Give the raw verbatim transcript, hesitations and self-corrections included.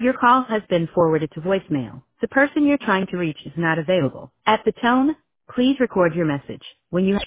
Your call has been forwarded to voicemail. The person you're trying to reach is not available. At the tone, please record your message. When you